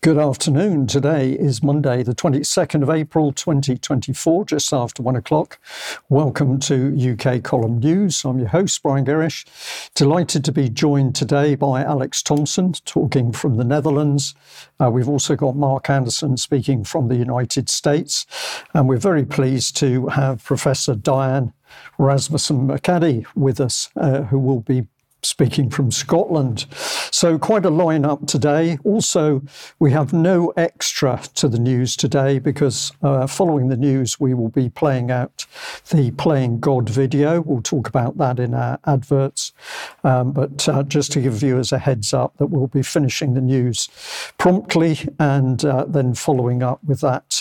Good afternoon. Today is Monday, the 22nd of April, 2024, just after 1 o'clock. Welcome to UK Column News. I'm your host, Brian Gerrish. Delighted to be joined today by Alex Thompson, talking from the Netherlands. We've also got Mark Anderson speaking from the United States. And we're very pleased to have Professor Diane Rasmussen-Macaddy with us, who will be speaking from Scotland. So quite a lineup today. Also, we have no extra to the news today because following the news, we will be playing out the Playing God video. We'll talk about that in our adverts. But just to give viewers a heads up that we'll be finishing the news promptly and then following up with that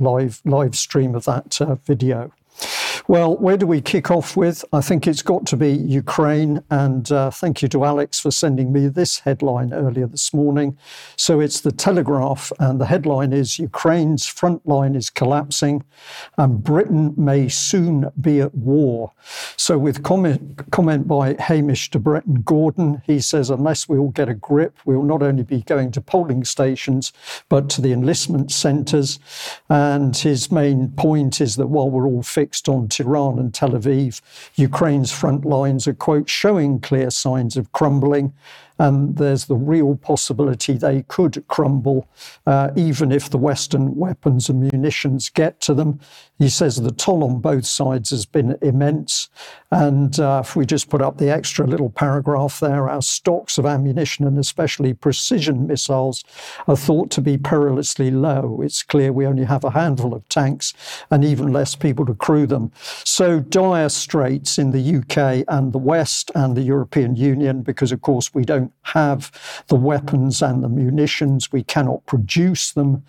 live stream of that video. Well, where do we kick off with? I think it's got to be Ukraine, and thank you to Alex for sending me this headline earlier this morning. So it's the Telegraph, and the headline is Ukraine's front line is collapsing and Britain may soon be at war. So with comment by Hamish de Breton Gordon, he says, unless we all get a grip, we'll not only be going to polling stations, but to the enlistment centres. And his main point is that while we're all fixed on Tehran and Tel Aviv, Ukraine's front lines are, quote, showing clear signs of crumbling. And there's the real possibility they could crumble, even if the Western weapons and munitions get to them. He says the toll on both sides has been immense. And if we just put up the extra little paragraph there, our stocks of ammunition and especially precision missiles are thought to be perilously low. It's clear we only have a handful of tanks and even less people to crew them. So dire straits in the UK and the West and the European Union, because of course we don't have the weapons and the munitions. We cannot produce them.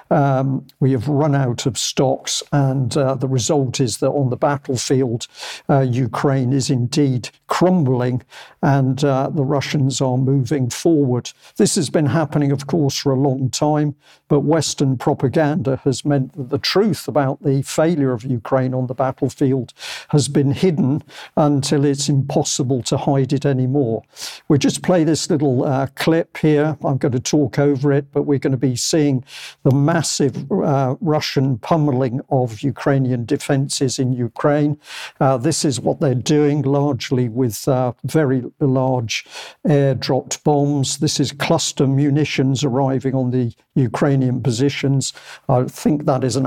We have run out of stocks, and the result is that on the battlefield, Ukraine is indeed crumbling, and the Russians are moving forward. This has been happening, of course, for a long time, but Western propaganda has meant that the truth about the failure of Ukraine on the battlefield has been hidden until it's impossible to hide it anymore. We'll just play this little clip here. I'm going to talk over it, but we're going to be seeing the massive Russian pummeling of Ukrainian defences in Ukraine. This is what they're doing, largely with very large air-dropped bombs. This is cluster munitions arriving on the Ukrainian positions. I think that is an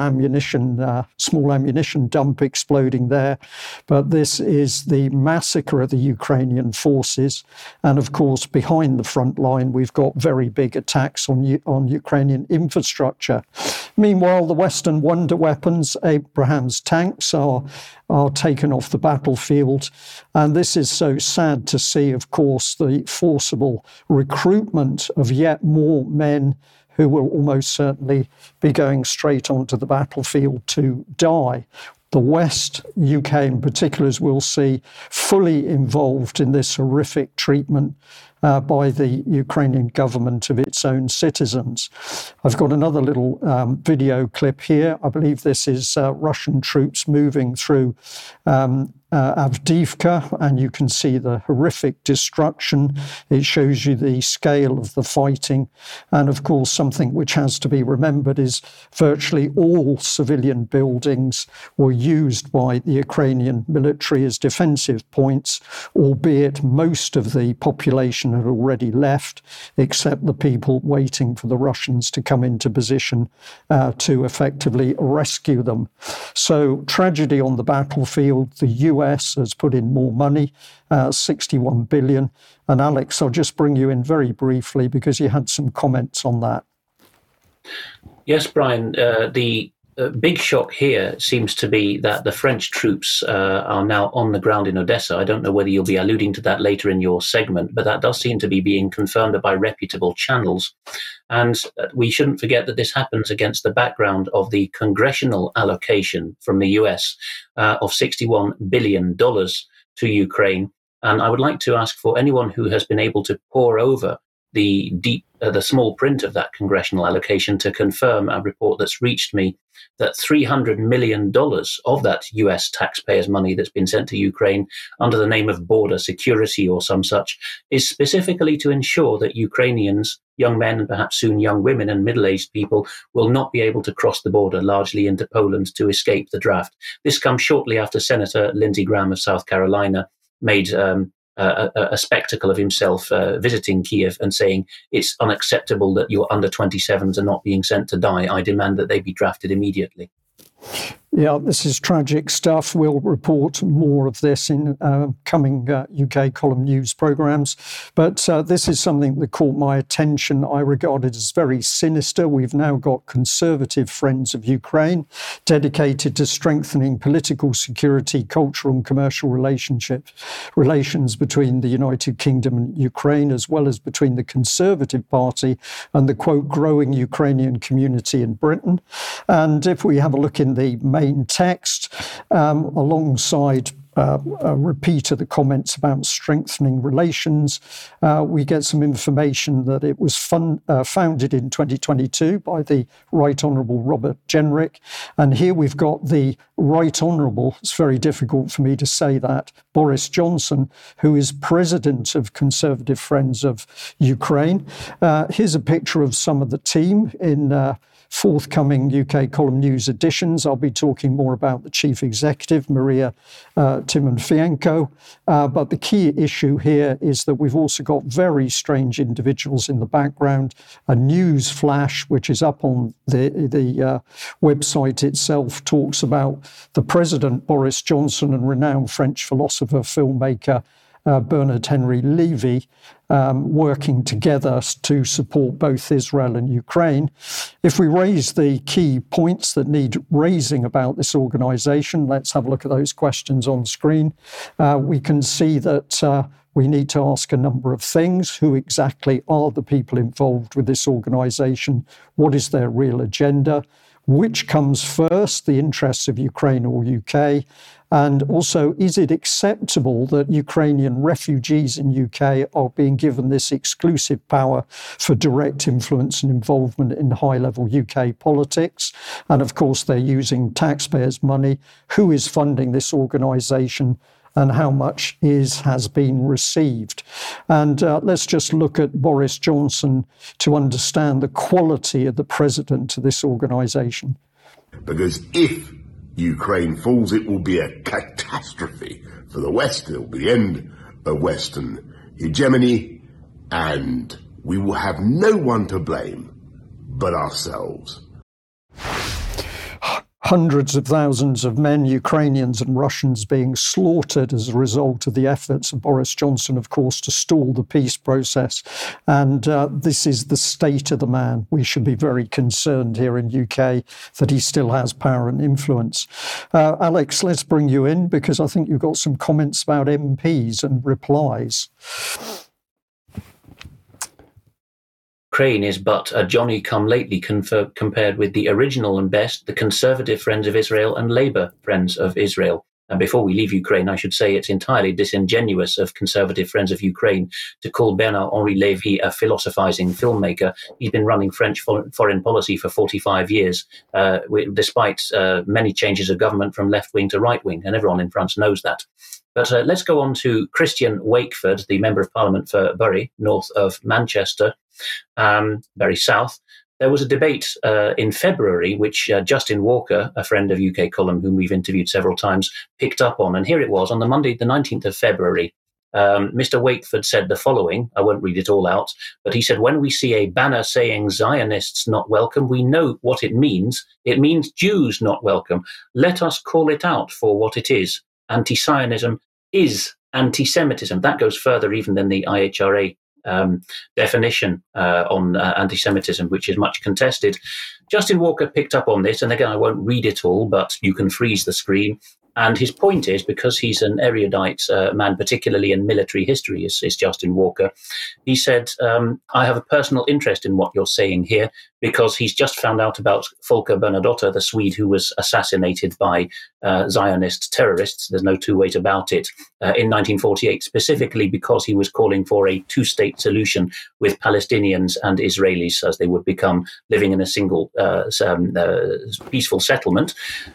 small ammunition dump exploding there. But this is the massacre of the Ukrainian forces. And of course, behind the front line, we've got very big attacks on Ukrainian infrastructure. Meanwhile, the Western wonder weapons, Abrams tanks, are taken off the battlefield. And this is so sad to see, of course, the forcible recruitment of yet more men who will almost certainly be going straight onto the battlefield to die. The West, UK in particular, as we'll see, fully involved in this horrific treatment by the Ukrainian government of its own citizens. I've got another little video clip here. I believe this is Russian troops moving through Avdiivka, and you can see the horrific destruction. It shows you the scale of the fighting. And of course, something which has to be remembered is virtually all civilian buildings were used by the Ukrainian military as defensive points, albeit most of the population had already left, except the people waiting for the Russians to come into position to effectively rescue them. So tragedy on the battlefield. The US has put in more money, 61 billion. And Alex, I'll just bring you in very briefly because you had some comments on that. Yes, Brian, the big shock here seems to be that the French troops are now on the ground in Odessa. I don't know whether you'll be alluding to that later in your segment, but that does seem to be being confirmed by reputable channels. And we shouldn't forget that this happens against the background of the congressional allocation from the US of $61 billion to Ukraine. And I would like to ask for anyone who has been able to pore over the small print of that congressional allocation to confirm a report that's reached me that $300 million of that US taxpayers' money that's been sent to Ukraine under the name of border security or some such is specifically to ensure that Ukrainians, young men and perhaps soon young women and middle-aged people, will not be able to cross the border largely into Poland to escape the draft. This comes shortly after Senator Lindsey Graham of South Carolina made a spectacle of himself visiting Kiev and saying it's unacceptable that your under 27s are not being sent to die. I demand that they be drafted immediately. Yeah, this is tragic stuff. We'll report more of this in coming UK column news programmes. But this is something that caught my attention. I regard it as very sinister. We've now got Conservative Friends of Ukraine dedicated to strengthening political security, cultural and commercial relations between the United Kingdom and Ukraine, as well as between the Conservative Party and the, quote, growing Ukrainian community in Britain. And if we have a look in the main text, alongside a repeat of the comments about strengthening relations, we get some information that it was founded in 2022 by the Right Honourable Robert Jenrick. And here we've got the Right Honourable, it's very difficult for me to say that, Boris Johnson, who is president of Conservative Friends of Ukraine. Here's a picture of some of the team in forthcoming UK column news editions. I'll be talking more about the chief executive, Maria Timofeyenko. But the key issue here is that we've also got very strange individuals in the background. A news flash, which is up on the website itself, talks about the President, Boris Johnson, and renowned French philosopher, filmmaker, Bernard Henry Levy, working together to support both Israel and Ukraine. If we raise the key points that need raising about this organisation, let's have a look at those questions on screen. We can see that we need to ask a number of things. Who exactly are the people involved with this organisation? What is their real agenda? Which comes first, the interests of Ukraine or UK? And also, is it acceptable that Ukrainian refugees in UK are being given this exclusive power for direct influence and involvement in high-level UK politics? And of course, they're using taxpayers' money. Who is funding this organisation? And how much has been received. And let's just look at Boris Johnson to understand the quality of the president of this organisation. Because if Ukraine falls, it will be a catastrophe for the West. It will be the end of Western hegemony, and we will have no one to blame but ourselves. Hundreds of thousands of men, Ukrainians and Russians, being slaughtered as a result of the efforts of Boris Johnson, of course, to stall the peace process. And this is the state of the man. We should be very concerned here in UK that he still has power and influence. Alex, let's bring you in because I think you've got some comments about MPs and replies. Ukraine is but a Johnny-come-lately compared with the original and best, the Conservative Friends of Israel and Labour Friends of Israel. And before we leave Ukraine, I should say it's entirely disingenuous of Conservative Friends of Ukraine to call Bernard-Henri Lévy a philosophizing filmmaker. He's been running French foreign policy for 45 years, despite many changes of government from left-wing to right-wing, and everyone in France knows that. But let's go on to Christian Wakeford, the Member of Parliament for Bury, north of Manchester, Bury South. There was a debate in February, which Justin Walker, a friend of UK column whom we've interviewed several times, picked up on. And here it was on the Monday, the 19th of February. Mr. Wakeford said the following. I won't read it all out, but he said, when we see a banner saying Zionists not welcome, we know what it means. It means Jews not welcome. Let us call it out for what it is. Anti-Zionism is anti-Semitism. That goes further even than the IHRA definition on anti-Semitism, which is much contested. Justin Walker picked up on this, and again, I won't read it all, but you can freeze the screen. And his point is, because he's an erudite man, particularly in military history, is Justin Walker, he said, I have a personal interest in what you're saying here, because he's just found out about Folke Bernadotte, the Swede who was assassinated by Zionist terrorists, there's no two ways about it, in 1948, specifically because he was calling for a two-state solution with Palestinians and Israelis, as they would become, living in a single peaceful settlement.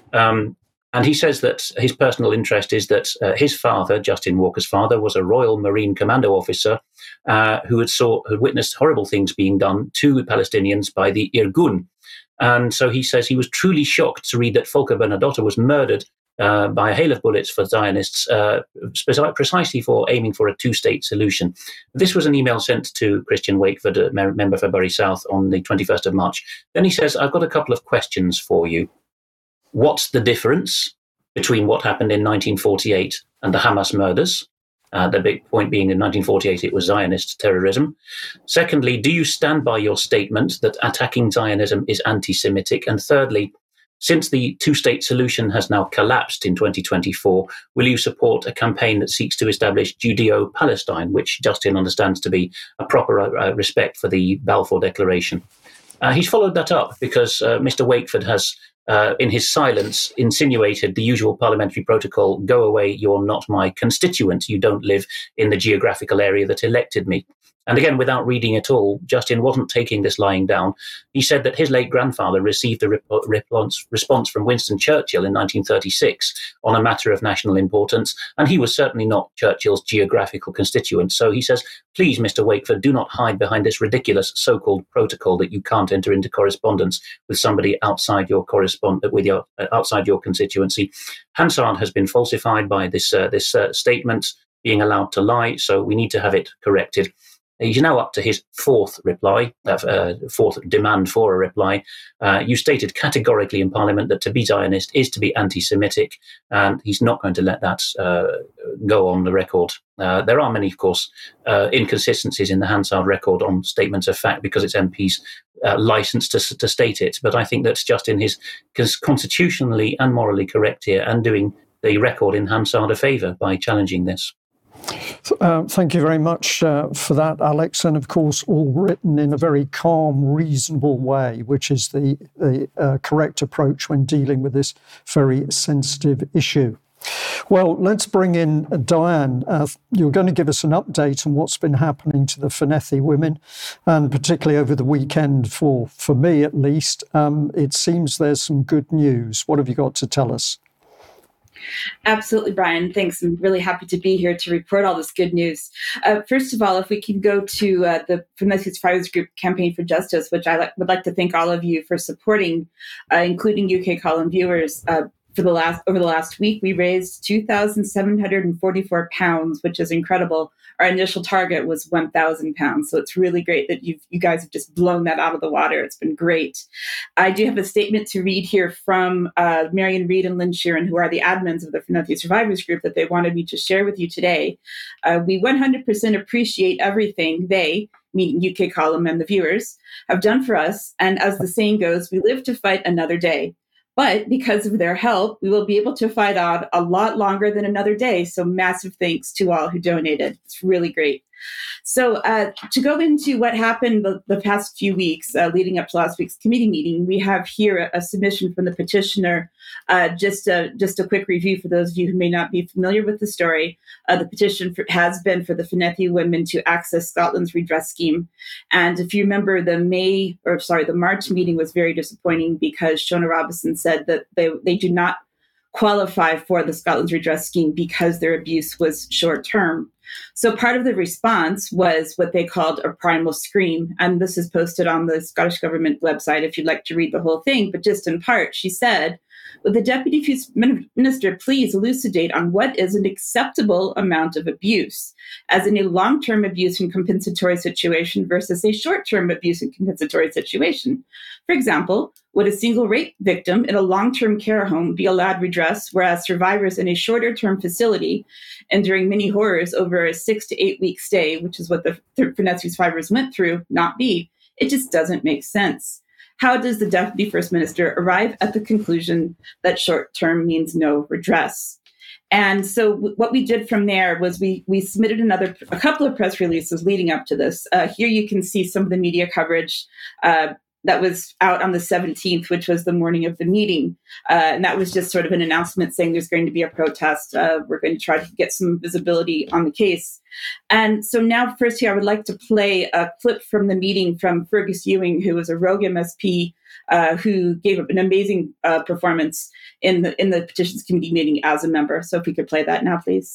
And he says that his personal interest is that his father, Justin Walker's father, was a Royal Marine Commando officer who had witnessed horrible things being done to Palestinians by the Irgun. And so he says he was truly shocked to read that Folke Bernadotte was murdered by a hail of bullets for Zionists, precisely for aiming for a two-state solution. This was an email sent to Christian Wakeford, a member for Bury South, on the 21st of March. Then he says, I've got a couple of questions for you. What's the difference between what happened in 1948 and the Hamas murders? The big point being in 1948 it was Zionist terrorism. Secondly, do you stand by your statement that attacking Zionism is anti-Semitic? And thirdly, since the two-state solution has now collapsed in 2024, will you support a campaign that seeks to establish Judeo-Palestine, which Justin understands to be a proper respect for the Balfour Declaration? He's followed that up because Mr. Wakeford has, in his silence, insinuated the usual parliamentary protocol, go away, you're not my constituent, you don't live in the geographical area that elected me. And again, without reading at all, Justin wasn't taking this lying down. He said that his late grandfather received a response from Winston Churchill in 1936 on a matter of national importance, and he was certainly not Churchill's geographical constituent. So he says, please, Mr. Wakeford, do not hide behind this ridiculous so-called protocol that you can't enter into correspondence with somebody outside your outside your constituency. Hansard has been falsified by this statement being allowed to lie, so we need to have it corrected. He's now up to his fourth demand for a reply. You stated categorically in Parliament that to be Zionist is to be anti-Semitic, and he's not going to let that go on the record. There are many, of course, inconsistencies in the Hansard record on statements of fact because it's MPs' license to state it. But I think that's just in his constitutionally and morally correct here and doing the record in Hansard a favour by challenging this. Thank you very much for that, Alex. And of course, all written in a very calm, reasonable way, which is the correct approach when dealing with this very sensitive issue. Well, let's bring in Diane. You're going to give us an update on what's been happening to the Phanethi women, and particularly over the weekend, for me at least. It seems there's some good news. What have you got to tell us? Absolutely, Brian. Thanks. I'm really happy to be here to report all this good news. First of all, if we can go to the Phanethi Survivors Group Campaign for Justice, which I would like to thank all of you for supporting, including UK Column viewers. Over the last week, we raised £2,744, which is incredible. Our initial target was £1,000, so it's really great that you guys have just blown that out of the water. It's been great. I do have a statement to read here from Marion Reed and Lynn Sheeran, who are the admins of the Phanethi Survivors Group, that they wanted me to share with you today. We 100% appreciate everything they, meaning UK Column and the viewers, have done for us. And as the saying goes, we live to fight another day. But because of their help, we will be able to fight out a lot longer than another day. So massive thanks to all who donated. It's really great. So to go into what happened the past few weeks leading up to last week's committee meeting, we have here a submission from the petitioner. Just a quick review for those of you who may not be familiar with the story. The petition has been for the Phanethi women to access Scotland's redress scheme. And if you remember, the March meeting was very disappointing because Shona Robison said that they do not qualify for the Scotland's redress scheme because their abuse was short term. So part of the response was what they called a primal scream. And this is posted on the Scottish Government website if you'd like to read the whole thing. But just in part, she said, would the Deputy Minister please elucidate on what is an acceptable amount of abuse, as in a long-term abuse and compensatory situation versus a short-term abuse and compensatory situation? For example, would a single rape victim in a long-term care home be allowed redress, whereas survivors in a shorter-term facility enduring many horrors over a 6 to 8 week stay, which is what the Phanethi survivors went through, not be? It just doesn't make sense. how does the Deputy First Minister arrive at the conclusion that short term means no redress? And so what we did from there was we submitted a couple of press releases leading up to this. Here you can see some of the media coverage that was out on the 17th, which was the morning of the meeting. And that was just sort of an announcement saying there's going to be a protest. We're going to try to get some visibility on the case. And so now, first here, I would like to play a clip from the meeting from Fergus Ewing, who was a rogue MSP who gave up an amazing performance in the Petitions Committee meeting as a member. So if we could play that now, please.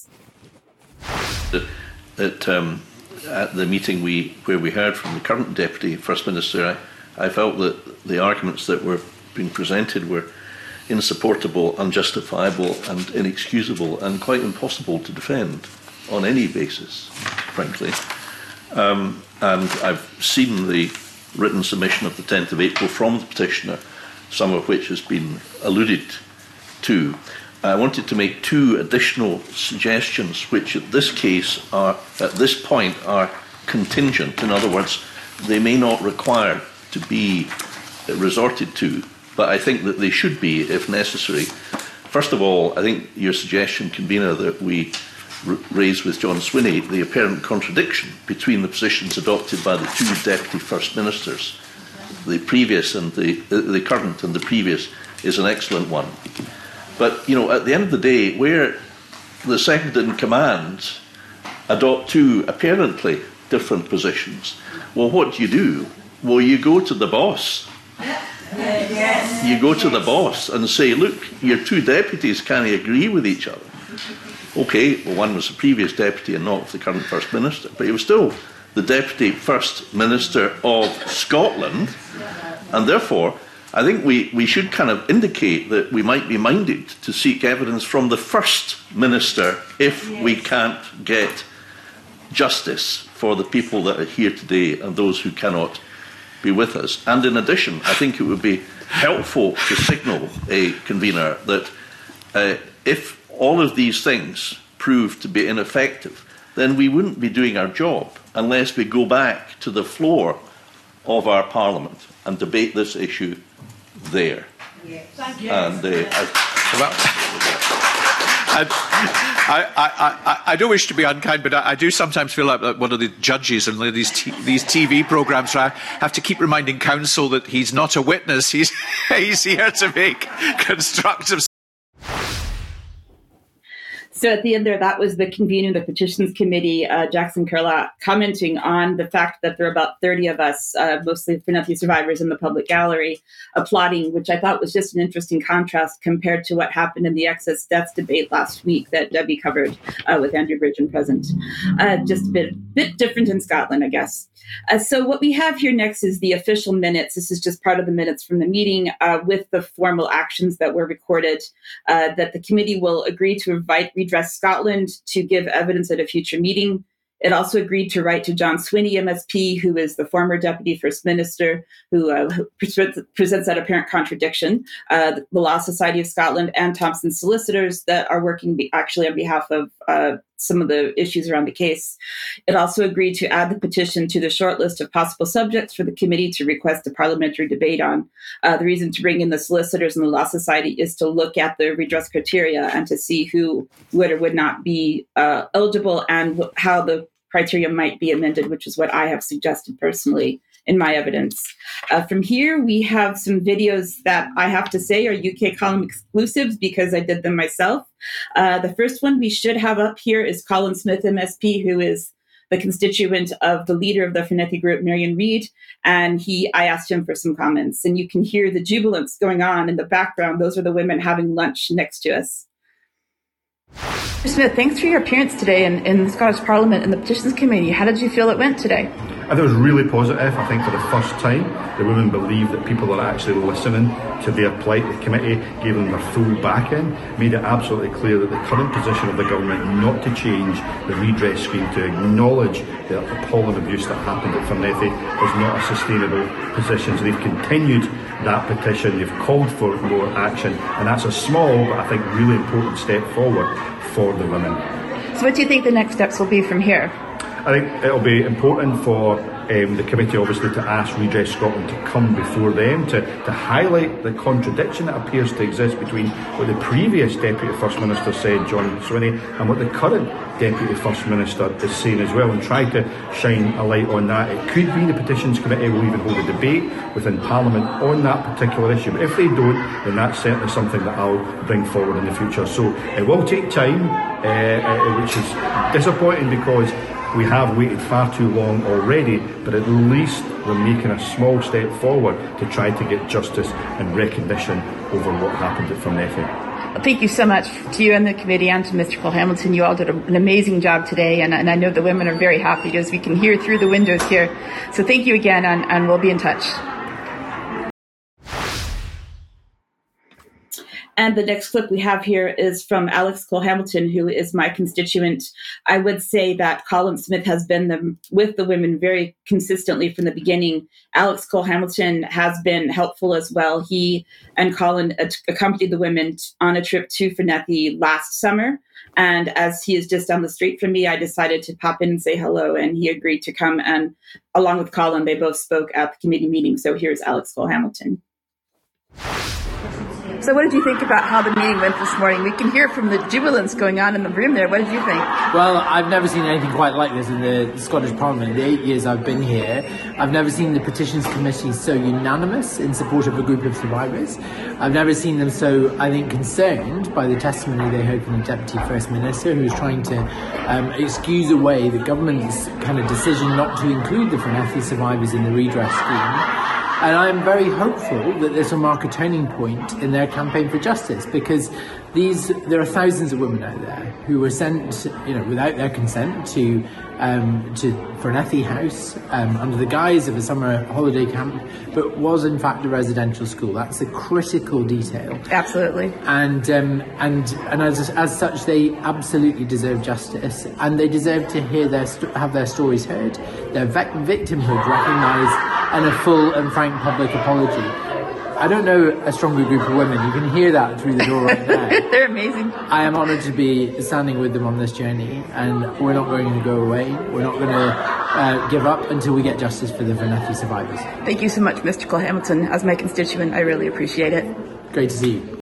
At the meeting where we heard from the current Deputy First Minister, I felt that the arguments that were being presented were insupportable, unjustifiable and inexcusable and quite impossible to defend on any basis, frankly. And I've seen the written submission of the 10th of April from the petitioner, some of which has been alluded to. I wanted to make two additional suggestions which at this point are contingent. In other words, they may not require to be resorted to, but I think that they should be if necessary. First of all, I think your suggestion, convener, that we raise with John Swinney the apparent contradiction between the positions adopted by the two Deputy First Ministers, the previous and the current and the previous, is an excellent one. But, at the end of the day, where the second in command adopt two apparently different positions, well, what do? Well, you go to the boss. Yes. You go to the boss and say, look, your two deputies can't agree with each other. Okay, well, one was the previous deputy and not the current First Minister, but he was still the Deputy First Minister of Scotland, and therefore I think we should kind of indicate that we might be minded to seek evidence from the First Minister if we can't get justice for the people that are here today and those who cannot be with us. And in addition, I think it would be helpful to signal a convener that if all of these things prove to be ineffective, then we wouldn't be doing our job unless we go back to the floor of our Parliament and debate this issue there. Yes. Thank you. And I don't wish to be unkind, but I do sometimes feel like one of the judges in these TV programmes where I have to keep reminding counsel that he's not a witness, he's here to make constructive. So at the end there, that was the convener of the Petitions Committee, Jackson Curlott, commenting on the fact that there are about 30 of us, mostly Finucane survivors in the public gallery, applauding, which I thought was just an interesting contrast compared to what happened in the excess deaths debate last week that Debbie covered with Andrew Bridgen present. Just a bit different in Scotland, I guess. So what we have here next is the official minutes. This is just part of the minutes from the meeting with the formal actions that were recorded, that the committee will agree to invite Redress Scotland to give evidence at a future meeting. It also agreed to write to John Swinney, MSP, who is the former Deputy First Minister, who presents that apparent contradiction, the Law Society of Scotland and Thompson Solicitors that are working actually on behalf of some of the issues around the case. It also agreed to add the petition to the short list of possible subjects for the committee to request a parliamentary debate on. The reason to bring in the solicitors and the Law Society is to look at the redress criteria and to see who would or would not be eligible and how the criteria might be amended, which is what I have suggested personally in my evidence. From here, we have some videos that I have to say are UK column exclusives because I did them myself. The first one we should have up here is Colin Smith, MSP, who is the constituent of the leader of the Finucane group, Marion Reid, and I asked him for some comments. And you can hear the jubilance going on in the background. Those are the women having lunch next to us. Mr. Smith, thanks for your appearance today in the Scottish Parliament and the Petitions Committee. How did you feel it went today? I thought it was really positive. I think for the first time, the women believe that people are actually listening to their plight. The committee gave them their full backing, made it absolutely clear that the current position of the government not to change the redress scheme, to acknowledge the appalling abuse that happened at Finucane, is not a sustainable position. So they've continued that petition, they've called for more action, and that's a small but I think really important step forward for the women. So what do you think the next steps will be from here? I think it'll be important for the committee obviously to ask Redress Scotland to come before them to highlight the contradiction that appears to exist between what the previous Deputy First Minister said, John Swinney, and what the current Deputy First Minister is saying as well, and try to shine a light on that. It could be the Petitions Committee will even hold a debate within Parliament on that particular issue, but if they don't, then that's certainly something that I'll bring forward in the future. So it will take time, which is disappointing because we have waited far too long already, but at least we're making a small step forward to try to get justice and recognition over what happened at Fernethy. Thank you so much to you and the committee and to Mr. Cole-Hamilton. You all did an amazing job today, and I know the women are very happy as we can hear through the windows here. So thank you again, and we'll be in touch. And the next clip we have here is from Alex Cole-Hamilton, who is my constituent. I would say that Colin Smith has been with the women very consistently from the beginning. Alex Cole-Hamilton has been helpful as well. He and Colin accompanied the women on a trip to Fernethy last summer. And as he is just down the street from me, I decided to pop in and say hello. And he agreed to come. And along with Colin, they both spoke at the committee meeting. So here's Alex Cole-Hamilton. So what did you think about how the meeting went this morning? We can hear from the jubilance going on in the room there. What did you think? Well, I've never seen anything quite like this in the Scottish Parliament. In the 8 years I've been here, I've never seen the Petitions Committee so unanimous in support of a group of survivors. I've never seen them so, I think, concerned by the testimony they heard from the Deputy First Minister, who was trying to excuse away the government's kind of decision not to include the Fernethy survivors in the redress scheme. And I'm very hopeful that this will mark a turning point in their campaign for justice, because there are thousands of women out there who were sent, without their consent to Fernethy House under the guise of a summer holiday camp, but was in fact a residential school. That's a critical detail. Absolutely. And as such, they absolutely deserve justice, and they deserve to have their stories heard, their victimhood recognised, and a full and frank public apology. I don't know a stronger group of women. You can hear that through the door right now. They're amazing. I am honoured to be standing with them on this journey, and we're not going to go away. We're not going to give up until we get justice for the Fernethy survivors. Thank you so much, Mr. Cole-Hamilton. As my constituent, I really appreciate it. Great to see you.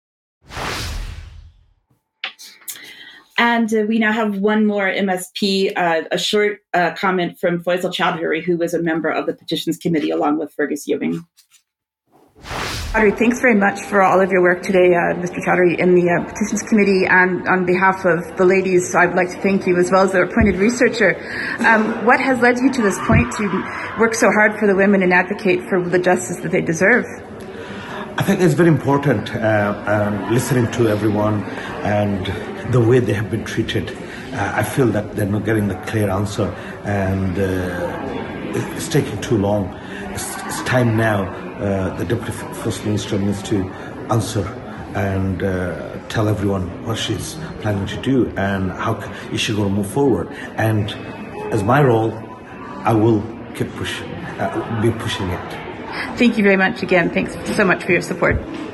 And we now have one more MSP, a short comment from Faisal Chowdhury, who was a member of the Petitions Committee along with Fergus Ewing. Chowdhury, thanks very much for all of your work today, Mr. Chowdhury, in the Petitions Committee, and on behalf of the ladies, I'd like to thank you as well as their appointed researcher. What has led you to this point to work so hard for the women and advocate for the justice that they deserve? I think it's very important listening to everyone and the way they have been treated. I feel that they're not getting the clear answer, and it's taking too long. It's time now. The Deputy First Minister needs to answer and tell everyone what she's planning to do and how is she going to move forward. And as my role, I will keep be pushing it. Thank you very much again. Thanks so much for your support.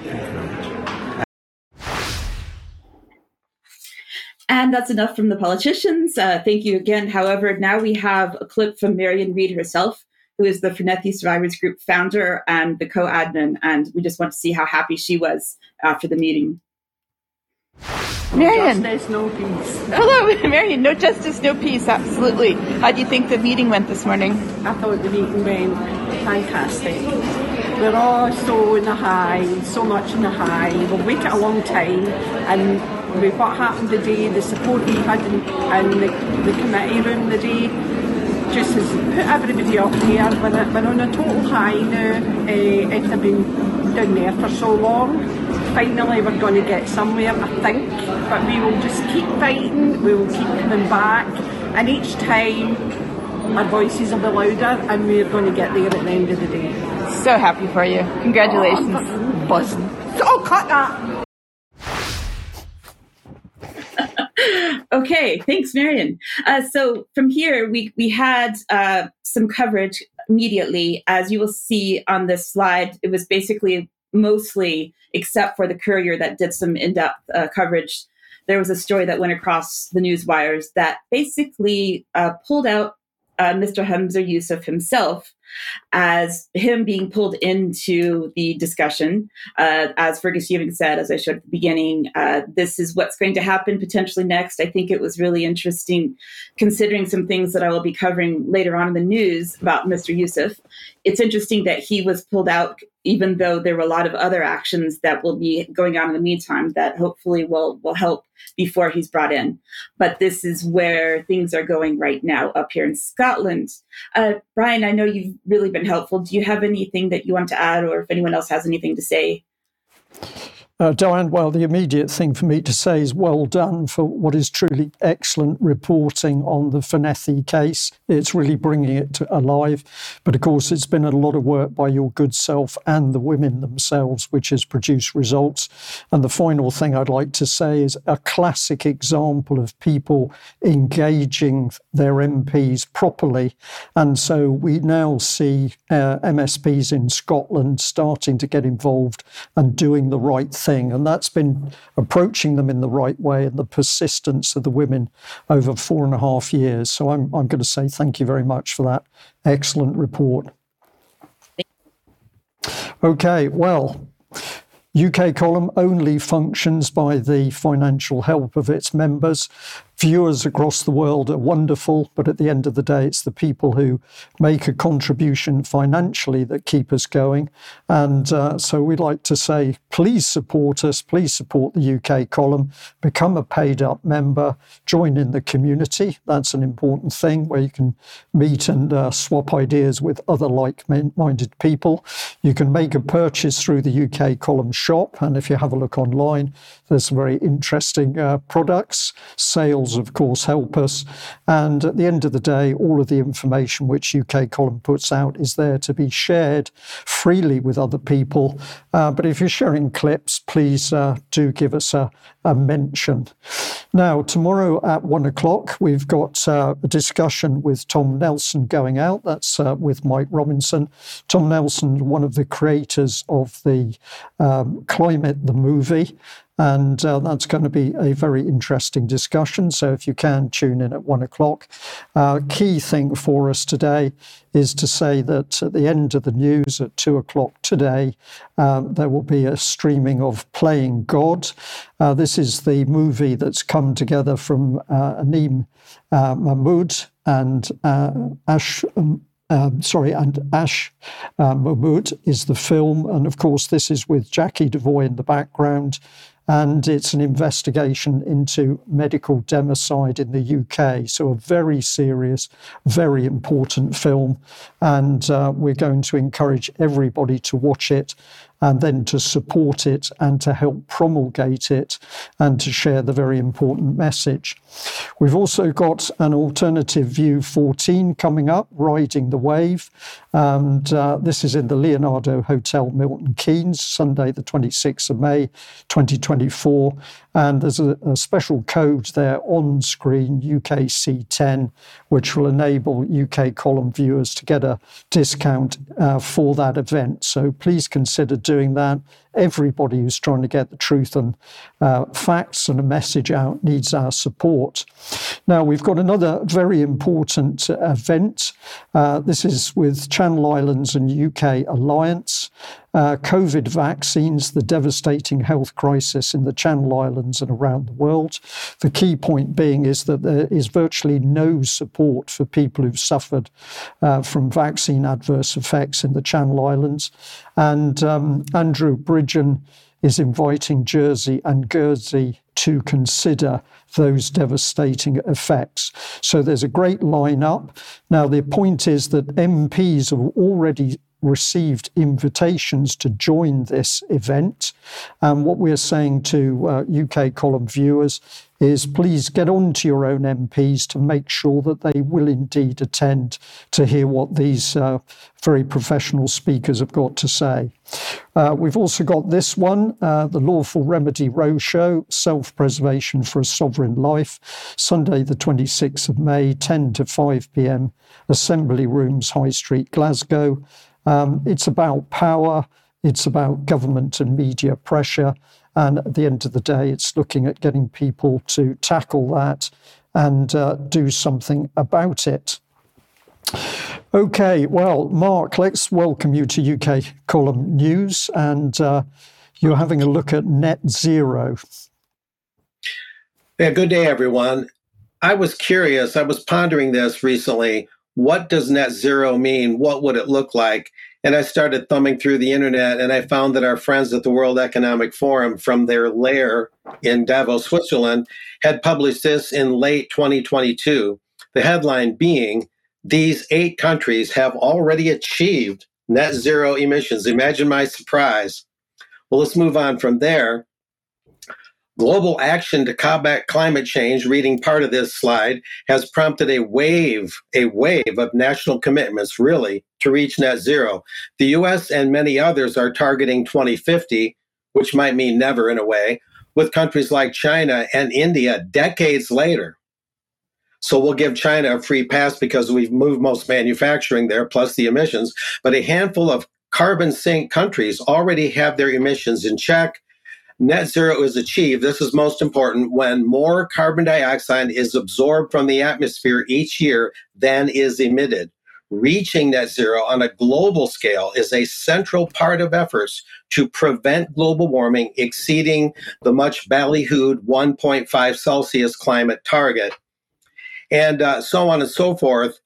And that's enough from the politicians. Thank you again. However, now we have a clip from Marion Reid herself, who is the Fernethy Survivors Group founder and the co-admin, and we just want to see how happy she was after the meeting. Marion. No justice, no peace. Hello, Marion. No justice, no peace. Absolutely. How do you think the meeting went this morning? I thought the meeting went fantastic. We're all so in the high, so much in the high. We've waited a long time, and with what happened today, the support we had in the committee room today, just has put everybody up there. We're on a total high now. It's been down there for so long. Finally we're going to get somewhere, I think, but we will just keep fighting, we will keep coming back, and each time our voices will be louder, and we're going to get there at the end of the day. So happy for you. Congratulations. Oh, buzzing. So cut that! Okay, thanks, Marion. So from here, we had some coverage immediately. As you will see on this slide, it was basically mostly, except for the Courier that did some in-depth coverage, there was a story that went across the news wires that basically pulled out Mr. Hamza Yusuf himself as him being pulled into the discussion. As Fergus Ewing said, as I showed at the beginning, this is what's going to happen potentially next. I think it was really interesting considering some things that I will be covering later on in the news about Mr. Yusuf. It's interesting that he was pulled out, even though there were a lot of other actions that will be going on in the meantime that hopefully will help before he's brought in. But this is where things are going right now up here in Scotland. Brian, I know you've really been helpful. Do you have anything that you want to add, or if anyone else has anything to say? Diane, well, the immediate thing for me to say is well done for what is truly excellent reporting on the Fenethi case. It's really bringing it alive. But of course, it's been a lot of work by your good self and the women themselves, which has produced results. And the final thing I'd like to say is a classic example of people engaging their MPs properly. And so we now see MSPs in Scotland starting to get involved and doing the right thing. And that's been approaching them in the right way, and the persistence of the women over 4.5 years. So I'm going to say thank you very much for that excellent report. Okay, well, UK Column only functions by the financial help of its members. Viewers across the world are wonderful, but at the end of the day, it's the people who make a contribution financially that keep us going. And so we'd like to say, please support us, please support the UK Column, become a paid up member, join in the community. That's an important thing where you can meet and swap ideas with other like-minded people. You can make a purchase through the UK Column shop. And if you have a look online, there's some very interesting products. Sales, of course, help us. And at the end of the day, all of the information which UK Column puts out is there to be shared freely with other people. But if you're sharing clips, please do give us a mention. Now, tomorrow at 1 o'clock, we've got a discussion with Tom Nelson going out. That's with Mike Robinson. Tom Nelson, one of the creators of the Climate, the movie. And that's going to be a very interesting discussion. So if you can, tune in at 1 o'clock. Key thing for us today is to say that at the end of the news at 2 o'clock today, there will be a streaming of Playing God. This is the movie that's come together from Anim Mahmood and Ash Mahmood is the film. And of course, this is with Jackie Devoy in the background. And it's an investigation into medical democide in the UK. So a very serious, very important film. And we're going to encourage everybody to watch it and then to support it and to help promulgate it and to share the very important message. We've also got an Alternative View 14 coming up, Riding the Wave. And this is in the Leonardo Hotel, Milton Keynes, Sunday, the 26th of May, 2024. And there's a special code there on screen, UKC10, which will enable UK Column viewers to get a discount for that event. So please consider doing that. Everybody who's trying to get the truth and facts and a message out needs our support. Now, we've got another very important event. This is with Channel Islands and UK Alliance. COVID vaccines, the devastating health crisis in the Channel Islands and around the world. The key point being is that there is virtually no support for people who've suffered from vaccine adverse effects in the Channel Islands. And Andrew Bridgen is inviting Jersey and Guernsey to consider those devastating effects. So there's a great line-up. Now, the point is that MPs have already received invitations to join this event. And what we're saying to UK Column viewers is please get on to your own MPs to make sure that they will indeed attend to hear what these very professional speakers have got to say. We've also got this one, the Lawful Remedy Roadshow, Self-Preservation for a Sovereign Life, Sunday the 26th of May, 10 to 5 p.m, Assembly Rooms, High Street, Glasgow. It's about power, it's about government and media pressure, and at the end of the day, it's looking at getting people to tackle that and do something about it. Okay, well, Mark, let's welcome you to UK Column News, and you're having a look at net zero. Yeah, good day, everyone. I was curious, I was pondering this recently. What does net zero mean? What would it look like? And I started thumbing through the internet, and I found that our friends at the World Economic Forum from their lair in Davos, Switzerland, had published this in late 2022. The headline being, these 8 countries have already achieved net zero emissions. Imagine my surprise. Well, let's move on from there. Global action to combat climate change, reading part of this slide, has prompted a wave of national commitments, really, to reach net zero. The US and many others are targeting 2050, which might mean never in a way, with countries like China and India decades later. So we'll give China a free pass because we've moved most manufacturing there, plus the emissions. But a handful of carbon sink countries already have their emissions in check. Net zero is achieved, this is most important, when more carbon dioxide is absorbed from the atmosphere each year than is emitted. Reaching net zero on a global scale is a central part of efforts to prevent global warming exceeding the much ballyhooed 1.5 Celsius climate target. And so on and so forth.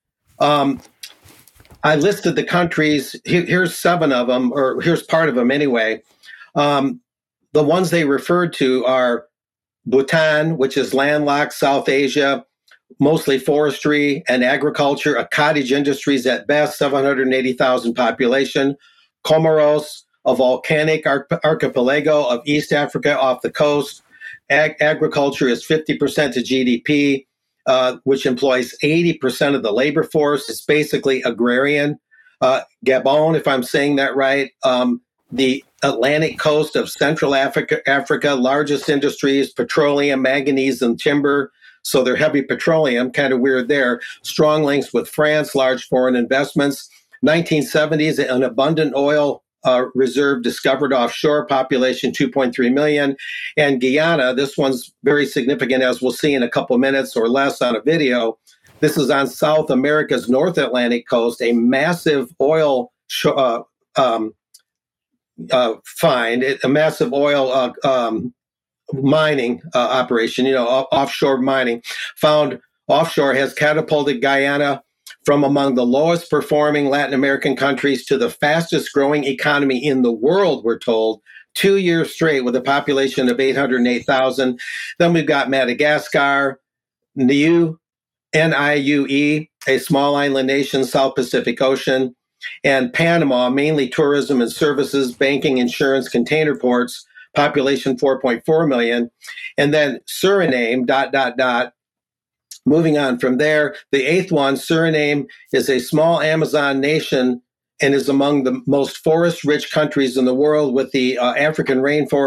I listed the countries. Here's 7 of them, or here's part of them anyway. The ones they referred to are Bhutan, which is landlocked South Asia, mostly forestry and agriculture, a cottage industries at best, 780,000 population. Comoros, a volcanic archipelago of East Africa off the coast. Agriculture is 50% of GDP. Which employs 80% of the labor force. It's basically agrarian. Gabon, if I'm saying that right, the Atlantic coast of Central Africa, largest industries, petroleum, manganese, and timber. So they're heavy petroleum, kind of weird there. Strong links with France, large foreign investments. 1970s, an abundant oil reserve discovered offshore, population 2.3 million. And Guyana, this one's very significant, as we'll see in a couple minutes or less on a video. This is on South America's North Atlantic coast, a massive oil find, a massive oil mining operation, offshore mining, found offshore, has catapulted Guyana from among the lowest performing Latin American countries to the fastest growing economy in the world, we're told, 2 years straight with a population of 808,000. Then we've got Madagascar, Niue, a small island nation, South Pacific Ocean, and Panama, mainly tourism and services, banking, insurance, container ports, population 4.4 million. And then Suriname, ... Moving on from there, the 8th one, Suriname, is a small Amazon nation and is among the most forest-rich countries in the world, with the Amazon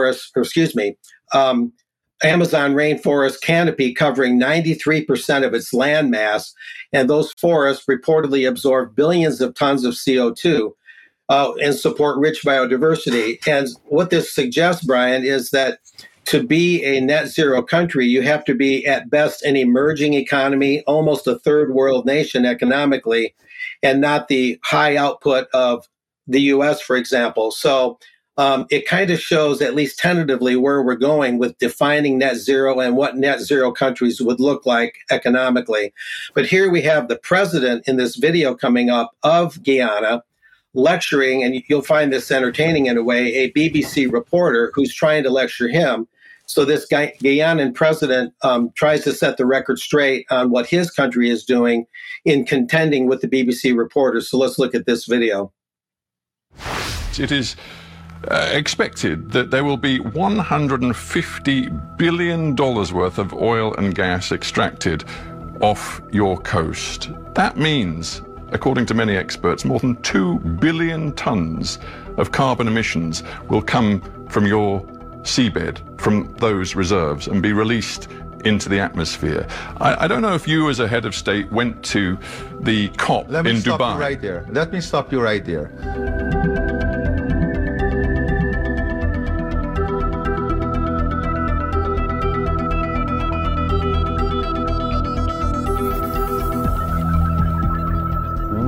rainforest canopy covering 93% of its land mass, and those forests reportedly absorb billions of tons of CO2 and support rich biodiversity. And what this suggests, Brian, is that to be a net zero country, you have to be at best an emerging economy, almost a third world nation economically, and not the high output of the US, for example. So it kind of shows, at least tentatively, where we're going with defining net zero and what net zero countries would look like economically. But here we have the president in this video coming up of Guyana lecturing, and you'll find this entertaining in a way, a BBC reporter who's trying to lecture him. So this Guyanan president tries to set the record straight on what his country is doing in contending with the BBC reporter. So let's look at this video. It is expected that there will be $150 billion worth of oil and gas extracted off your coast. That means, according to many experts, more than 2 billion tons of carbon emissions will come from your seabed, from those reserves, and be released into the atmosphere. I don't know if you, as a head of state, went to the COP in Dubai. Let me stop you right there.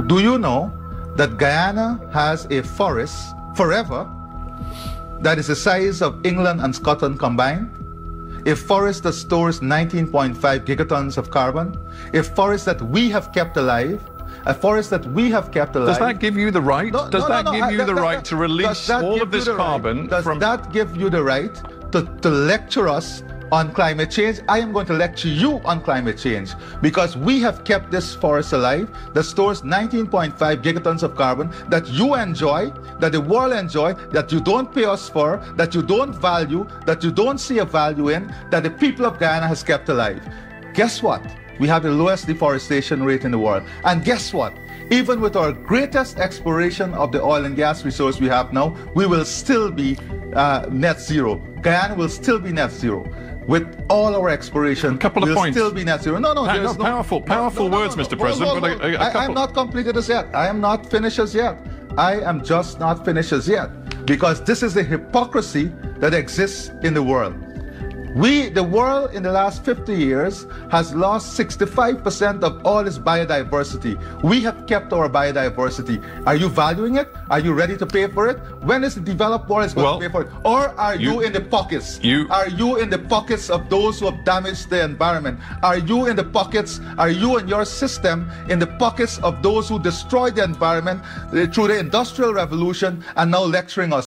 Do you know that Guyana has a forest forever that is the size of England and Scotland combined? A forest that stores 19.5 gigatons of carbon, a forest that we have kept alive, a forest that we have kept alive. Does that give you the right? Does that give you the right to release all of this carbon? Does that give you the right to lecture us on climate change? I am going to lecture you on climate change because we have kept this forest alive that stores 19.5 gigatons of carbon that you enjoy, that the world enjoy, that you don't pay us for, that you don't value, that you don't see a value in, that the people of Guyana has kept alive. Guess what? We have the lowest deforestation rate in the world. And guess what? Even with our greatest exploration of the oil and gas resource we have now, we will still be net zero. Guyana will still be net zero. With all our exploration, we'll still be net zero. Powerful words, Mr. President. But I am not completed as yet. I am not finished as yet. I am just not finished as yet. Because this is the hypocrisy that exists in the world. The world in the last 50 years has lost 65% of all its biodiversity. We have kept our biodiversity. Are you valuing it? Are you ready to pay for it? When is the developed world going to pay for it? Or are you in the pockets? Are you in the pockets of those who have damaged the environment? Are you in the pockets? Are you and your system in the pockets of those who destroyed the environment through the Industrial Revolution and now lecturing us?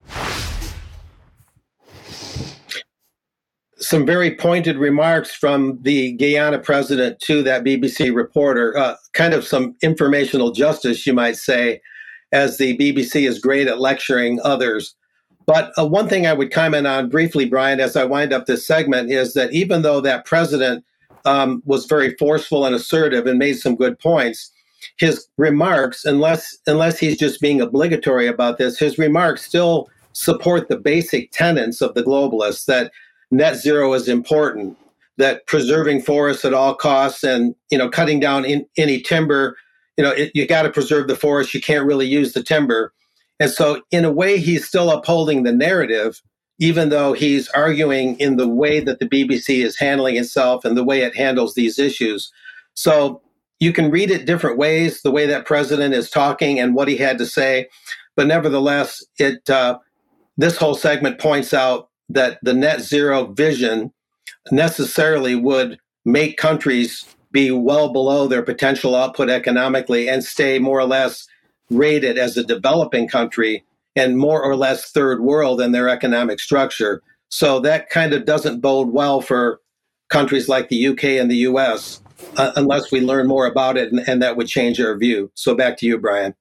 Some very pointed remarks from the Guyana president to that BBC reporter, kind of some informational justice, you might say, as the BBC is great at lecturing others. But one thing I would comment on briefly, Brian, as I wind up this segment, is that even though that president was very forceful and assertive and made some good points, his remarks, unless he's just being obligatory about this, his remarks still support the basic tenets of the globalists, that net zero is important, that preserving forests at all costs and, cutting down any timber, you got to preserve the forest. You can't really use the timber. And so in a way, he's still upholding the narrative, even though he's arguing in the way that the BBC is handling itself and the way it handles these issues. So you can read it different ways, the way that president is talking and what he had to say. But nevertheless, this whole segment points out that the net zero vision necessarily would make countries be well below their potential output economically and stay more or less rated as a developing country and more or less third world in their economic structure. So that kind of doesn't bode well for countries like the UK and the US unless we learn more about it, and that would change our view. So back to you, Brian.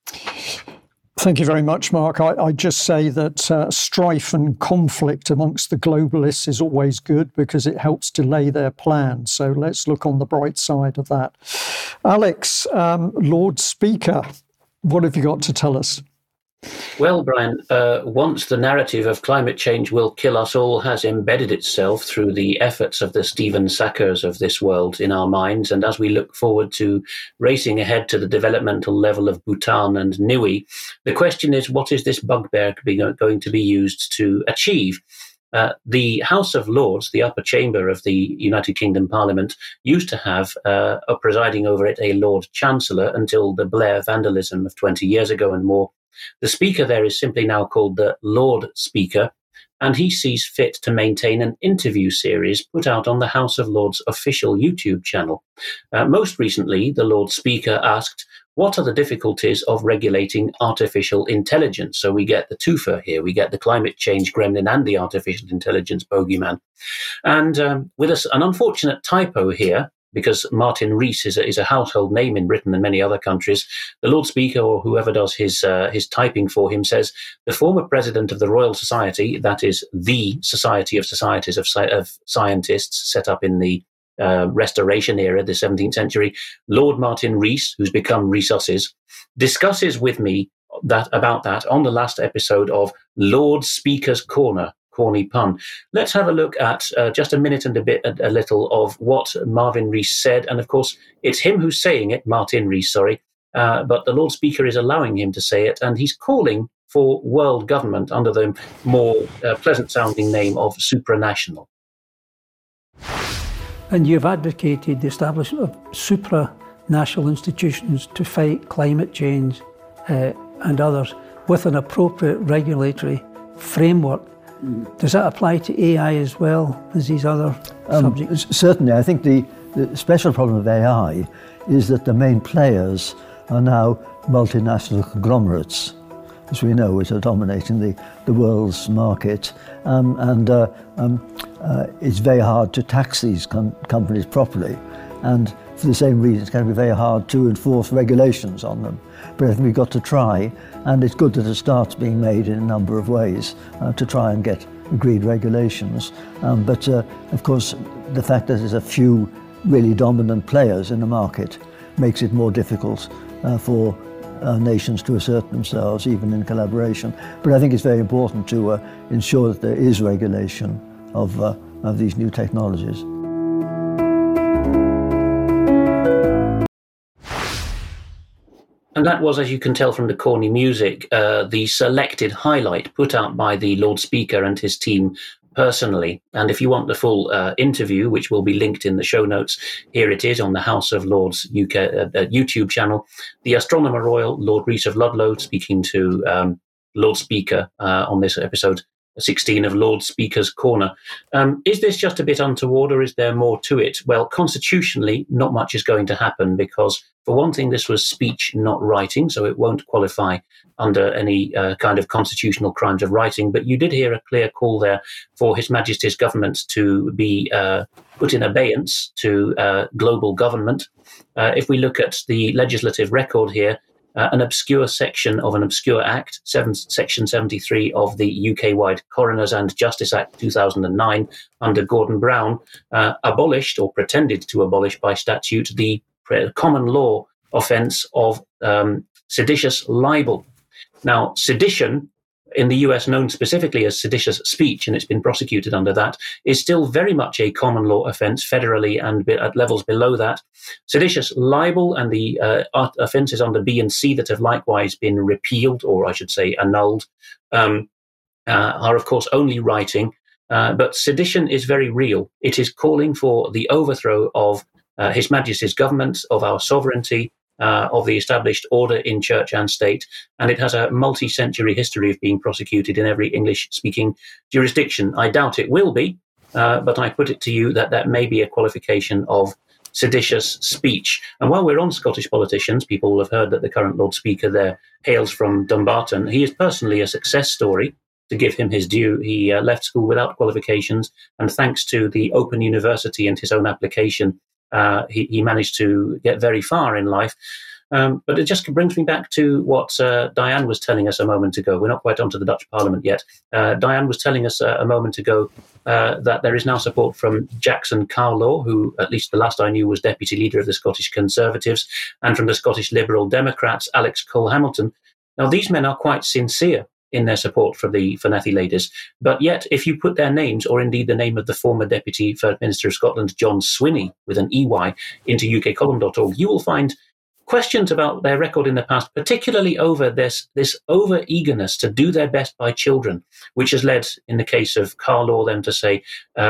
Thank you very much, Mark. I just say that strife and conflict amongst the globalists is always good because it helps delay their plans. So let's look on the bright side of that. Alex, Lord Speaker, what have you got to tell us? Well, Brian, once the narrative of climate change will kill us all has embedded itself through the efforts of the Stephen Sackers of this world in our minds, and as we look forward to racing ahead to the developmental level of Bhutan and Niue, the question is, what is this bugbear going to be used to achieve? The House of Lords, the upper chamber of the United Kingdom Parliament, used to have presiding over it a Lord Chancellor until the Blair vandalism of 20 years ago and more. The Speaker there is simply now called the Lord Speaker, and he sees fit to maintain an interview series put out on the House of Lords official YouTube channel. Most recently, the Lord Speaker asked, what are the difficulties of regulating artificial intelligence? So we get the twofer here. We get the climate change gremlin and the artificial intelligence bogeyman. And with an unfortunate typo here, because Martin Rees is a household name in Britain and many other countries, the Lord Speaker, or whoever does his typing for him, says, the former president of the Royal Society, that is the Society of Societies of Scientists set up in the Restoration era, the 17th century, Lord Martin Rees, who's become Resus's, discusses with me about that on the last episode of Lord Speaker's Corner. Corny pun. Let's have a look at just a minute and a little of what Marvin Rees said. And of course, it's him who's saying it, Martin Rees, sorry. But the Lord Speaker is allowing him to say it. And he's calling for world government under the more pleasant-sounding name of supranational. And you've advocated the establishment of national institutions to fight climate change and others with an appropriate regulatory framework. Does that apply to AI as well as these other subjects? Certainly. I think the special problem of AI is that the main players are now multinational conglomerates, as we know, which are dominating the world's market. It's very hard to tax these companies properly. And for the same reason, it's going to be very hard to enforce regulations on them. But I think we've got to try, and it's good that a start's being made in a number of ways to try and get agreed regulations. But of course, the fact that there's a few really dominant players in the market makes it more difficult for nations to assert themselves, even in collaboration. But I think it's very important to ensure that there is regulation of these new technologies. And that was, as you can tell from the corny music, the selected highlight put out by the Lord Speaker and his team personally. And if you want the full interview, which will be linked in the show notes, here it is on the House of Lords UK YouTube channel. The Astronomer Royal, Lord Rhys of Ludlow, speaking to Lord Speaker on this episode 16 of Lord Speaker's Corner. Is this just a bit untoward, or is there more to it? Well, constitutionally, not much is going to happen because, for one thing, this was speech, not writing, so it won't qualify under any kind of constitutional crimes of writing. But you did hear a clear call there for His Majesty's government to be put in abeyance to global government. If we look at the legislative record here, an obscure section of an obscure act, Section 73 of the UK-wide Coroners and Justice Act 2009, under Gordon Brown, abolished or pretended to abolish by statute the common law offence of seditious libel. Now, sedition, in the US known specifically as seditious speech, and it's been prosecuted under that, is still very much a common law offence federally and at levels below that. Seditious libel and the offences under B and C that have likewise been repealed, or I should say annulled, are of course only writing. But sedition is very real. It is calling for the overthrow of His Majesty's government, of our sovereignty, of the established order in church and state, and it has a multi-century history of being prosecuted in every English-speaking jurisdiction. I doubt it will be, but I put it to you that that may be a qualification of seditious speech. And while we're on Scottish politicians, people will have heard that the current Lord Speaker there hails from Dumbarton. He is personally a success story, to give him his due. He left school without qualifications, and thanks to the Open University and his own application, he managed to get very far in life. But it just brings me back to what Diane was telling us a moment ago. We're not quite onto the Dutch Parliament yet. Diane was telling us a moment ago that there is now support from Jackson Carlaw, who, at least the last I knew, was Deputy Leader of the Scottish Conservatives, and from the Scottish Liberal Democrats, Alex Cole-Hamilton. Now, these men are quite sincere in their support for the Fenethy ladies. But yet, if you put their names, or indeed the name of the former Deputy First Minister of Scotland, John Swinney, with an EY, into ukcolumn.org, you will find questions about their record in the past, particularly over this over-eagerness to do their best by children, which has led, in the case of Carlaw, them to say,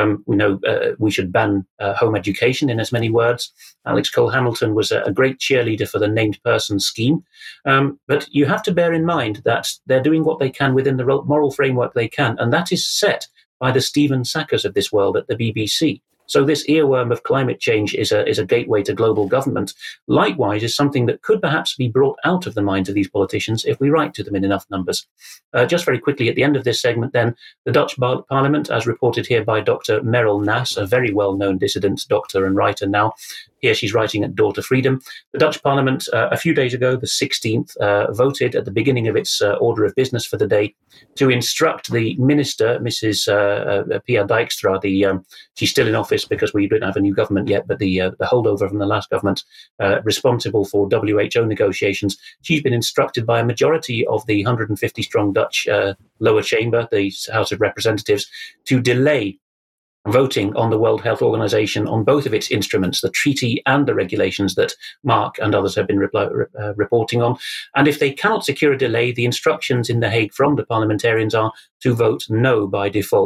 we should ban home education, in as many words. Alex Cole-Hamilton was a great cheerleader for the named person scheme. But you have to bear in mind that they're doing what they can within the moral framework they can, and that is set by the Stephen Sackers of this world at the BBC. So this earworm of climate change is a gateway to global government. Likewise, is something that could perhaps be brought out of the minds of these politicians if we write to them in enough numbers. Just very quickly, at the end of this segment then, the Dutch Parliament, as reported here by Dr. Meryl Nass, a very well-known dissident doctor and writer now. Here she's writing at Door to Freedom. The Dutch Parliament, a few days ago, the 16th, voted at the beginning of its order of business for the day to instruct the minister, Mrs. Pia Dijkstra, she's still in office because we don't have a new government yet, but the holdover from the last government, responsible for WHO negotiations. She's been instructed by a majority of the 150-strong Dutch lower chamber, the House of Representatives, to delay voting on the World Health Organization on both of its instruments, the treaty and the regulations that Mark and others have been reporting on. And if they cannot secure a delay, the instructions in The Hague from the parliamentarians are to vote no by default.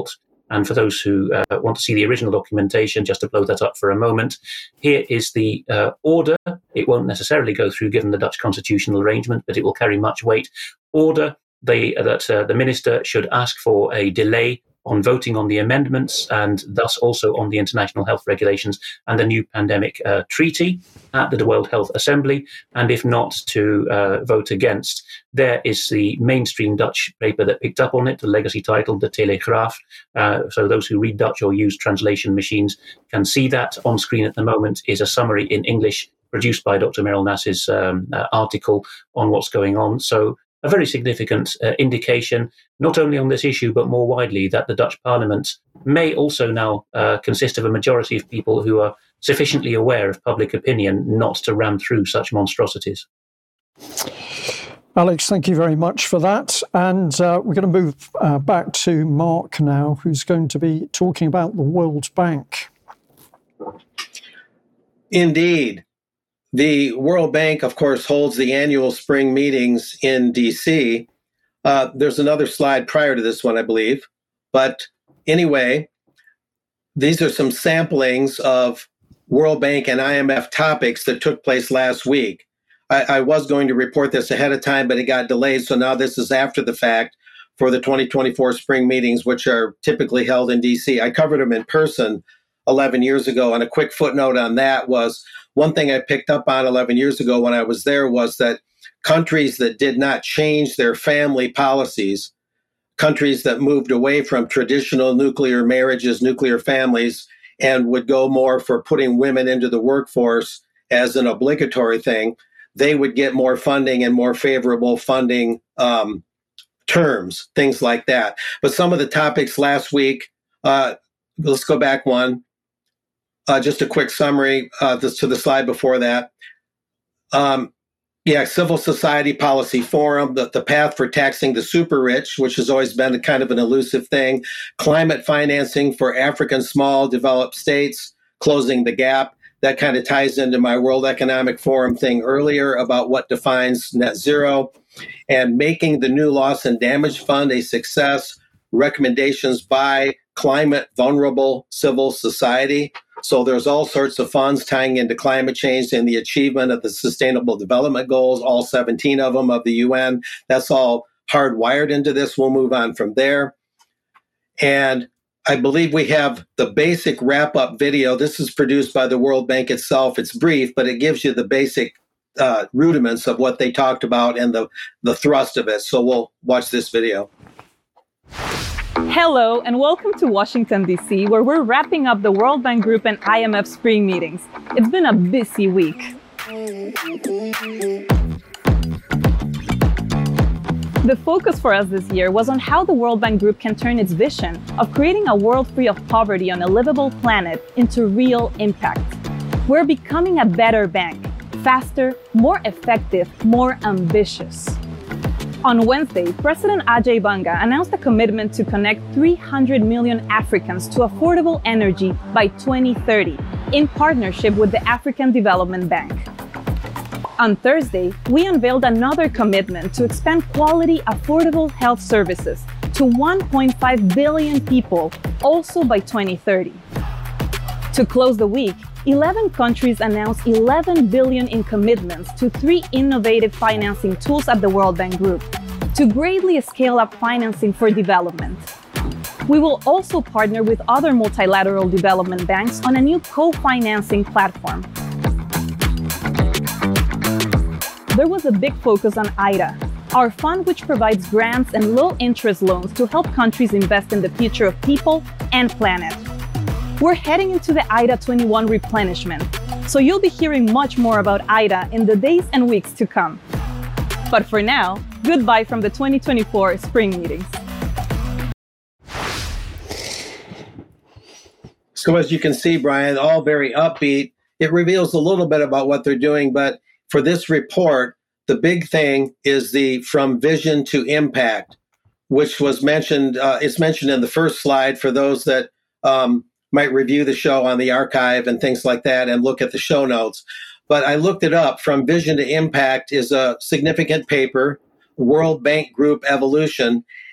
And for those who want to see the original documentation, just to blow that up for a moment, here is the order. It won't necessarily go through given the Dutch constitutional arrangement, but it will carry much weight. Order that the minister should ask for a delay on voting on the amendments and thus also on the international health regulations and the new pandemic treaty at the World Health Assembly, and if not, to vote against. There is the mainstream Dutch paper that picked up on it, the legacy title, De Telegraaf. So those who read Dutch or use translation machines can see that. On screen at the moment is a summary in English produced by Dr. Meryl Nass's article on what's going on. So a very significant indication, not only on this issue, but more widely, that the Dutch Parliament may also now consist of a majority of people who are sufficiently aware of public opinion not to ram through such monstrosities. Alex, thank you very much for that. And we're going to move back to Mark now, who's going to be talking about the World Bank. Indeed. The World Bank, of course, holds the annual spring meetings in D.C. There's another slide prior to this one, I believe. But anyway, these are some samplings of World Bank and IMF topics that took place last week. I was going to report this ahead of time, but it got delayed. So now this is after the fact for the 2024 spring meetings, which are typically held in D.C. I covered them in person 11 years ago. And a quick footnote on that was one thing I picked up on 11 years ago when I was there was that countries that did not change their family policies, countries that moved away from traditional nuclear marriages, nuclear families, and would go more for putting women into the workforce as an obligatory thing, they would get more funding and more favorable funding terms, things like that. But some of the topics last week, let's go back one. Just a quick summary to the slide before that. Civil Society Policy Forum, the path for taxing the super rich, which has always been a kind of an elusive thing. Climate financing for African small developed states, closing the gap. That kind of ties into my World Economic Forum thing earlier about what defines net zero. And making the new loss and damage fund a success. Recommendations by climate vulnerable civil society. So there's all sorts of funds tying into climate change and the achievement of the Sustainable Development Goals, all 17 of them of the UN. That's all hardwired into this. We'll move on from there. And I believe we have the basic wrap-up video. This is produced by the World Bank itself. It's brief, but it gives you the basic rudiments of what they talked about and the thrust of it. So we'll watch this video. Hello and welcome to Washington, D.C., where we're wrapping up the World Bank Group and IMF spring meetings. It's been a busy week. The focus for us this year was on how the World Bank Group can turn its vision of creating a world free of poverty on a livable planet into real impact. We're becoming a better bank, faster, more effective, more ambitious. On Wednesday, President Ajay Banga announced a commitment to connect 300 million Africans to affordable energy by 2030 in partnership with the African Development Bank. On Thursday, we unveiled another commitment to expand quality, affordable health services to 1.5 billion people, also by 2030. To close the week, 11 countries announced 11 billion in commitments to 3 innovative financing tools at the World Bank Group to greatly scale up financing for development. We will also partner with other multilateral development banks on a new co-financing platform. There was a big focus on IDA, our fund which provides grants and low-interest loans to help countries invest in the future of people and planet. We're heading into the IDA 21 replenishment, so you'll be hearing much more about IDA in the days and weeks to come. But for now, goodbye from the 2024 spring meetings. So as you can see, Brian, all very upbeat. It reveals a little bit about what they're doing, but for this report, the big thing is the from vision to impact, which was mentioned. It's mentioned in the first slide for those that might review the show on the archive and things like that and look at the show notes. But I looked it up. From Vision to Impact is a significant paper, World Bank Group Evolution.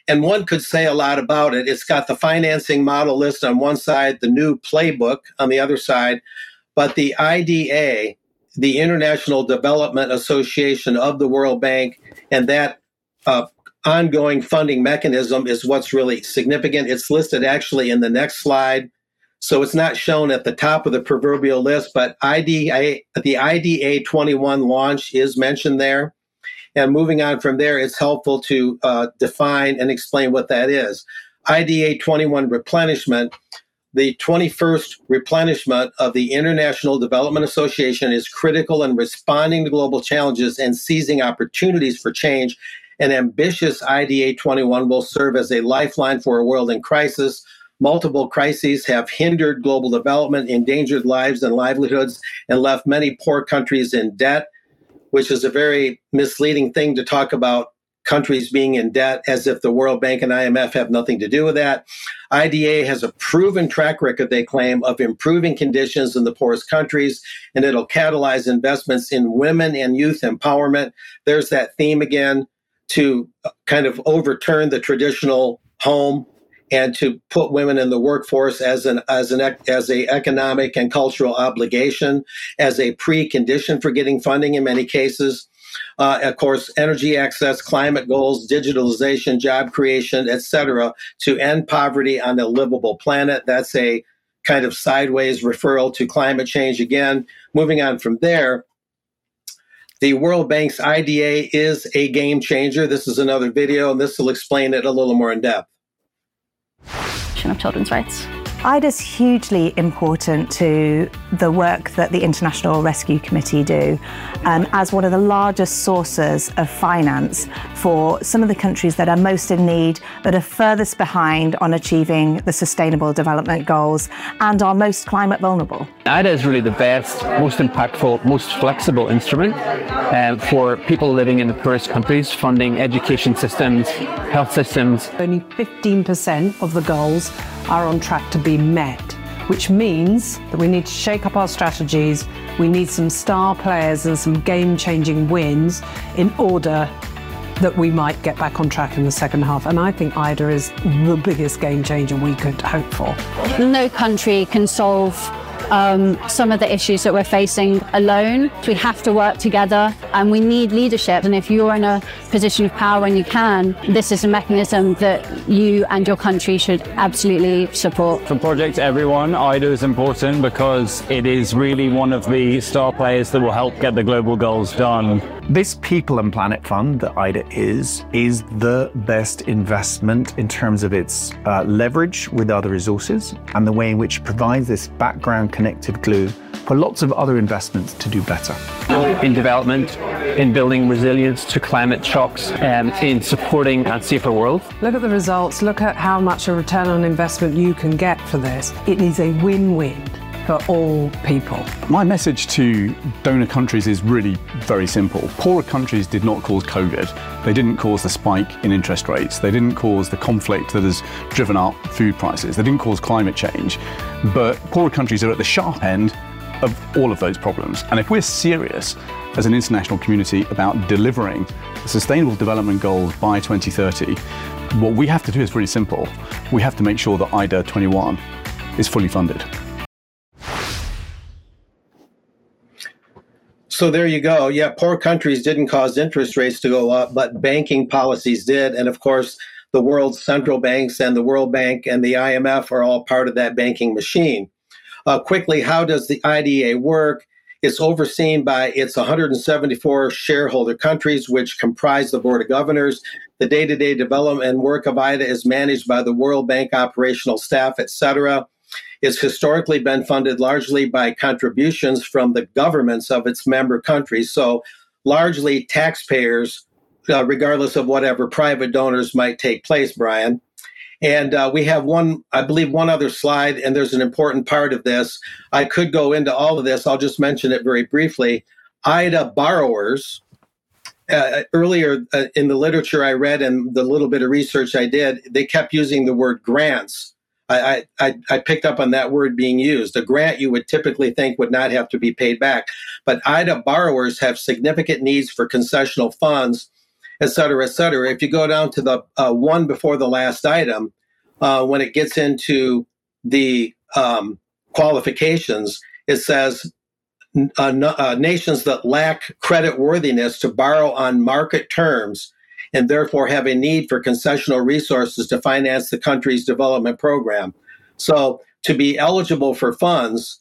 And one could say a lot about it. It's got the financing model list on one side, the new playbook on the other side. But the IDA, the International Development Association of the World Bank, and that ongoing funding mechanism is what's really significant. It's listed actually in the next slide. So it's not shown at the top of the proverbial list, but the IDA 21 launch is mentioned there. And moving on from there, it's helpful to define and explain what that is. IDA 21 replenishment, the 21st replenishment of the International Development Association is critical in responding to global challenges and seizing opportunities for change. An ambitious IDA 21 will serve as a lifeline for a world in crisis. Multiple crises have hindered global development, endangered lives and livelihoods, and left many poor countries in debt, which is a very misleading thing to talk about countries being in debt as if the World Bank and IMF have nothing to do with that. IDA has a proven track record, they claim, of improving conditions in the poorest countries, and it'll catalyze investments in women and youth empowerment. There's that theme again, to kind of overturn the traditional home and to put women in the workforce as a economic and cultural obligation, as a precondition for getting funding in many cases. Of course, energy access, climate goals, digitalization, job creation, etc., to end poverty on a livable planet. That's a kind of sideways referral to climate change again. Moving on from there, the World Bank's IDA is a game changer. This is another video, and this will explain it a little more in depth. Of children's rights. IDA is hugely important to the work that the International Rescue Committee do as one of the largest sources of finance for some of the countries that are most in need, that are furthest behind on achieving the Sustainable Development Goals and are most climate vulnerable. IDA is really the best, most impactful, most flexible instrument for people living in the poorest countries, funding education systems, health systems. Only 15% of the goals are on track to be met, which means that we need to shake up our strategies. We need some star players and some game-changing wins in order that we might get back on track in the second half. And I think IDA is the biggest game changer we could hope for. No country can solve some of the issues that we're facing alone. We have to work together and we need leadership. And if you're in a position of power and you can, this is a mechanism that you and your country should absolutely support. For Project Everyone, IDA is important because it is really one of the star players that will help get the global goals done. This People and Planet Fund that IDA is the best investment in terms of its leverage with other resources and the way in which it provides this background connective glue for lots of other investments to do better. In development, in building resilience to climate shocks, and in supporting a safer world. Look at the results, look at how much a return on investment you can get for this. It is a win-win for all people. My message to donor countries is really very simple. Poorer countries did not cause COVID. They didn't cause the spike in interest rates. They didn't cause the conflict that has driven up food prices. They didn't cause climate change. But poorer countries are at the sharp end of all of those problems. And if we're serious as an international community about delivering the Sustainable Development Goals by 2030, what we have to do is really simple. We have to make sure that IDA 21 is fully funded. So there you go. Yeah, poor countries didn't cause interest rates to go up, but banking policies did. And of course, the world's central banks and the World Bank and the IMF are all part of that banking machine. Quickly, how does the IDA work? It's overseen by its 174 shareholder countries, which comprise the Board of Governors. The day-to-day development and work of IDA is managed by the World Bank operational staff, etc. It's historically been funded largely by contributions from the governments of its member countries. So largely taxpayers, regardless of whatever private donors might take place, Brian. And we have one other slide, and there's an important part of this. I could go into all of this. I'll just mention it very briefly. IDA borrowers, earlier in the literature I read and the little bit of research I did, they kept using the word grants. I picked up on that word being used. A grant you would typically think would not have to be paid back. But IDA borrowers have significant needs for concessional funds. et cetera, et cetera. If you go down to the one before the last item, when it gets into the qualifications, it says nations that lack credit worthiness to borrow on market terms and therefore have a need for concessional resources to finance the country's development program. So to be eligible for funds,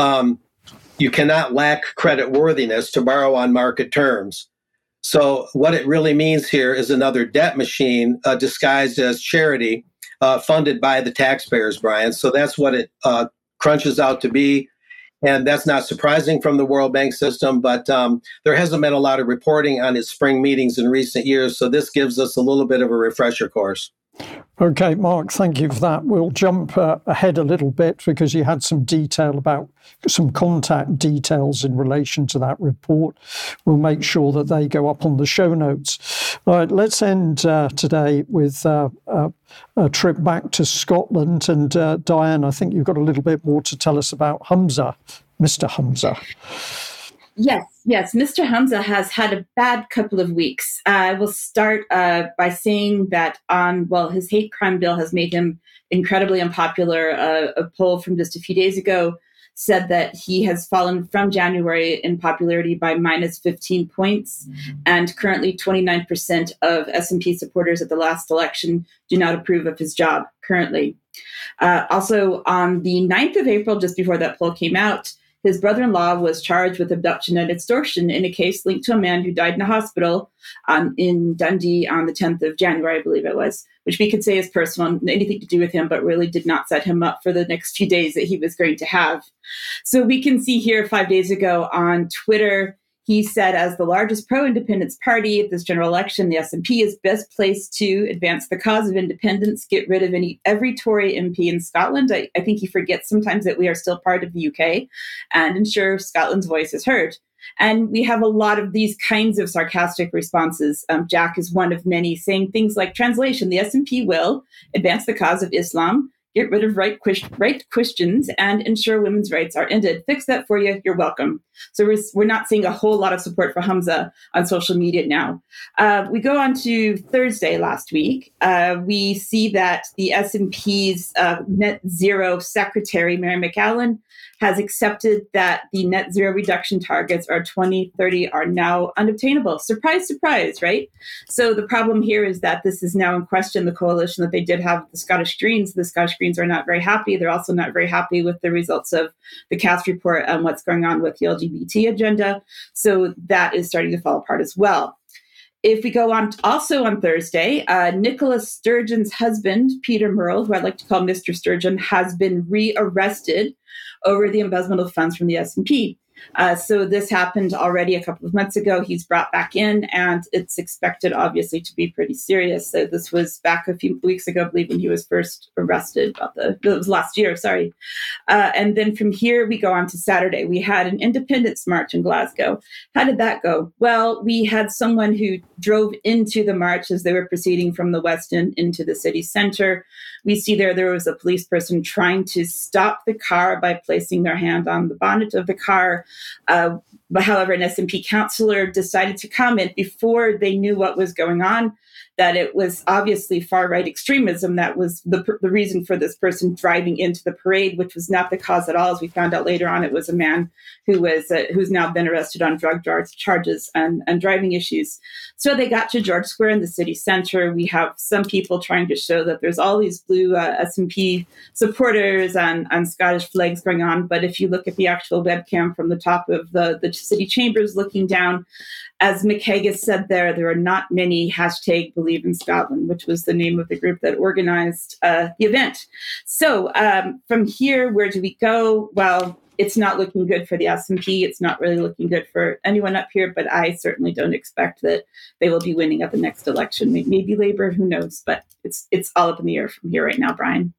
you cannot lack credit worthiness to borrow on market terms. So what it really means here is another debt machine disguised as charity, funded by the taxpayers, Brian. So that's what it crunches out to be. And that's not surprising from the World Bank system, but there hasn't been a lot of reporting on its spring meetings in recent years. So this gives us a little bit of a refresher course. Okay, Mark, thank you for that. We'll jump ahead a little bit because you had some detail about some contact details in relation to that report. We'll make sure that they go up on the show notes. All right, let's end today with a trip back to Scotland. And Diane, I think you've got a little bit more to tell us about Humza, Mr. Humza. Yes. Mr. Humza has had a bad couple of weeks. I will start by saying that his hate crime bill has made him incredibly unpopular. A poll from just a few days ago said that he has fallen from January in popularity by minus 15 points. And currently 29% of SNP supporters at the last election do not approve of his job currently. Also, on the 9th of April, just before that poll came out, his brother-in-law was charged with abduction and extortion in a case linked to a man who died in a hospital in Dundee on the 10th of January, I believe it was, which we could say is personal, anything to do with him, but really did not set him up for the next few days that he was going to have. So we can see here 5 days ago on Twitter, he said, as the largest pro-independence party at this general election, the SNP is best placed to advance the cause of independence, get rid of every Tory MP in Scotland. I think he forgets sometimes that we are still part of the UK, and ensure Scotland's voice is heard. And we have a lot of these kinds of sarcastic responses. Jack is one of many, saying things like, translation, the SNP will advance the cause of Islam, get rid of right Christians, and ensure women's rights are ended. Fix that for you. You're welcome. So we're not seeing a whole lot of support for Humza on social media now. We go on to Thursday last week. We see that the SNP's net zero secretary, Mary McAllen, has accepted that the net zero reduction targets are 2030 are now unobtainable. Surprise, surprise, right? So the problem here is that this is now in question, the coalition that they did have with the Scottish Greens. The Scottish Greens are not very happy. They're also not very happy with the results of the Cass report and what's going on with the LGBT agenda. So that is starting to fall apart as well. If we go on also on Thursday, Nicola Sturgeon's husband, Peter Murrell, who I'd like to call Mr. Sturgeon, has been rearrested over the embezzlement of funds from the SNP. So this happened already a couple of months ago. He's brought back in, and it's expected, obviously, to be pretty serious. So this was back a few weeks ago, I believe, when he was first arrested. It was last year, sorry. And then from here, we go on to Saturday. We had an independence march in Glasgow. How did that go? Well, we had someone who drove into the march as they were proceeding from the West End into the city centre. We see there was a police person trying to stop the car by placing their hand on the bonnet of the car. But however, an SNP councillor decided to comment before they knew what was going on, that it was obviously far-right extremism that was the reason for this person driving into the parade, which was not the cause at all. As we found out later on, it was a man who's now been arrested on drug charges and driving issues. So they got to George Square in the city centre. We have some people trying to show that there's all these blue SNP supporters and Scottish flags going on. But if you look at the actual webcam from the top of the city chambers looking down, as McHaggis said there are not many #Believe in Scotland, which was the name of the group that organized the event. So from here, where do we go? Well, it's not looking good for the SNP. It's not really looking good for anyone up here, but I certainly don't expect that they will be winning at the next election. Maybe Labour, who knows? But it's all up in the air from here right now, Brian.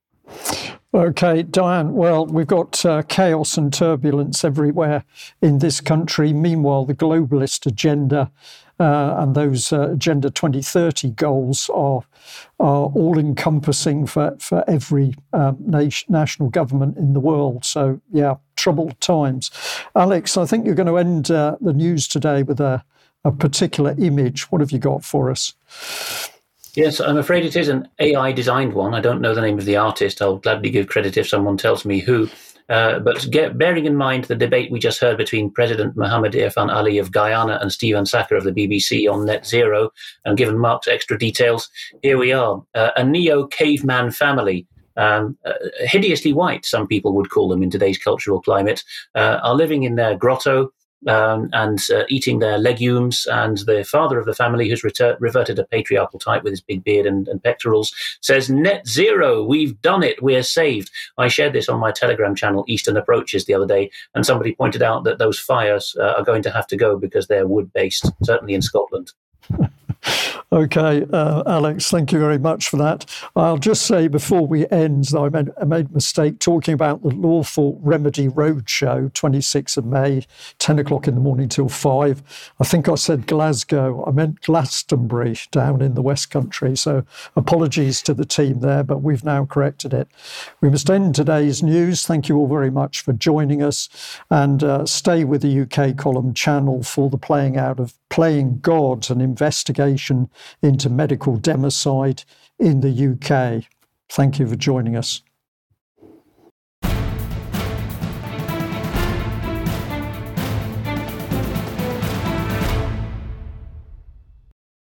Okay, Diane, well, we've got chaos and turbulence everywhere in this country. Meanwhile, the globalist agenda and those Agenda 2030 goals are all-encompassing for every national government in the world. So, yeah, troubled times. Alex, I think you're going to end the news today with a a particular image. What have you got for us? Yes, I'm afraid it is an AI designed one. I don't know the name of the artist. I'll gladly give credit if someone tells me who. But bearing in mind the debate we just heard between President Mohammed Irfan Ali of Guyana and Stephen Sackur of the BBC on net zero, and given Mark's extra details, here we are. A neo-caveman family, hideously white, some people would call them in today's cultural climate, are living in their grotto, and eating their legumes, and the father of the family, who's reverted to patriarchal type with his big beard and pectorals, says, net zero, we've done it, we're saved. I shared this on my Telegram channel, Eastern Approaches, the other day, and somebody pointed out that those fires are going to have to go because they're wood-based, certainly in Scotland. Okay, Alex, thank you very much for that. I'll just say before we end that I made a mistake talking about the Lawful Remedy Roadshow, 26th of May, 10 o'clock in the morning till 5. I think I said Glasgow. I meant Glastonbury down in the West Country. So apologies to the team there, but we've now corrected it. We must end today's news. Thank you all very much for joining us, and stay with the UK Column channel for the playing out of Playing God, an investigation into medical democide in the UK. Thank you for joining us.